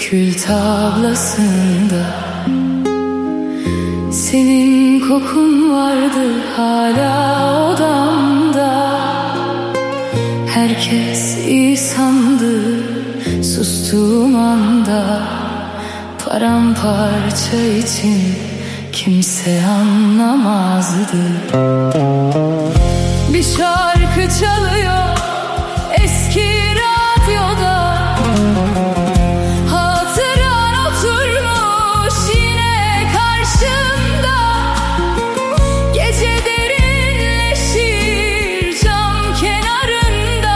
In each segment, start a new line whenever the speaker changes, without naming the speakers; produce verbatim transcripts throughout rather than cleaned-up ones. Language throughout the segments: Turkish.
kül tablasında. Senin kokun vardı hala odamda. Herkes iyi sandı sustuğum anda. Paramparça için kimse anlamazdı. Bir şarkı çalıyor eski radyoda. Hatıran oturmuş yine karşımda. Gece derinleşir cam kenarında.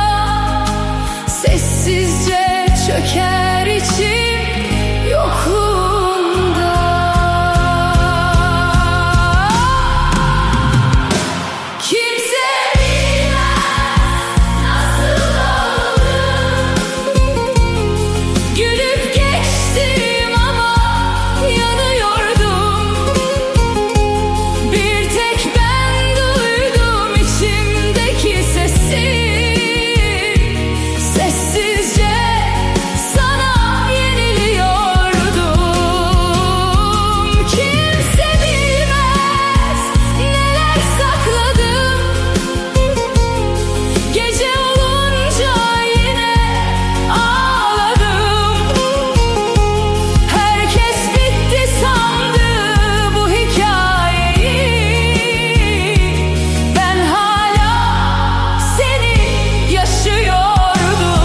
Sessizce çöker içim yokluğunda. Kimse bilmez nasıl oldum. Gülüp geçtim ama yanıyordum. Bir tek ben duydum içimdeki sesi. Sessizce sana yeniliyordum. Kimse bilmez neler sakladım. Gece olunca yine ağladım. Herkes bitti sandı bu hikayeyi. Ben hala seni yaşıyordum.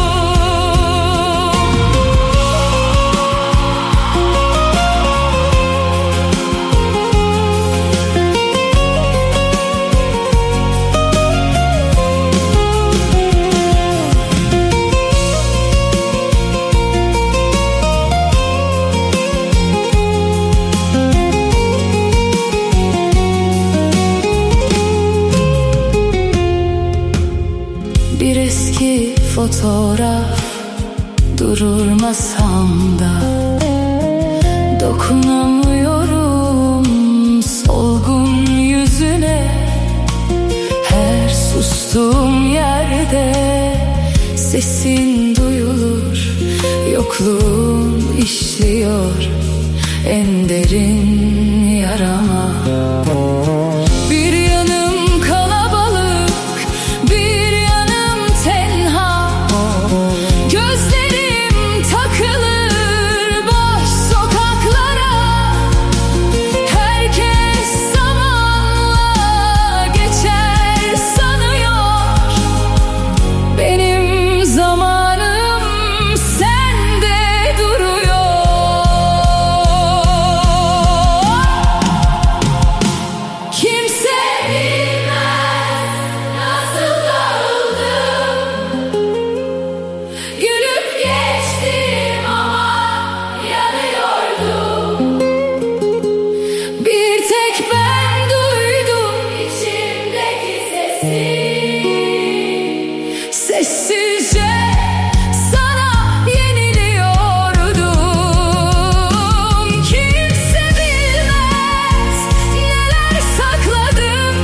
Bir eski fotoğraf durur masamda. Dokunamıyorum solgun yüzüne. Her sustuğum yerde sesin duyulur. Yokluğun işliyor en derin yarama. Bir yanım kalabalık, bir yanım tenha. Gözlerim takılır boş sokaklara. Herkes zamanla geçer sanıyor. Benim zamanım sende duruyor. Kimse bilmez nasıl oldum. Gülüp geçtim ama yanıyordum. Bir tek ben duydum içimdeki sesi. Sessizce sana yeniliyordum. Kimse bilmez neler sakladım.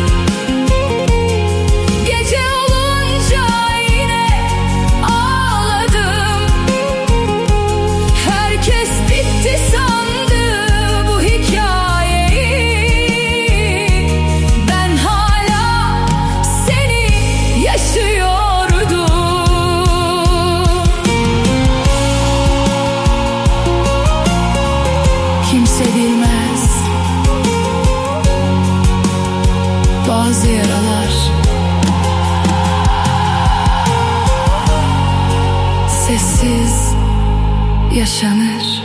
Gece olunca yine ağladım. Herkes bitti sandı bu hikayeyi. Ben hala seni yaşıyordum. Kimse bilmez bazı yaralar sessiz yaşanır.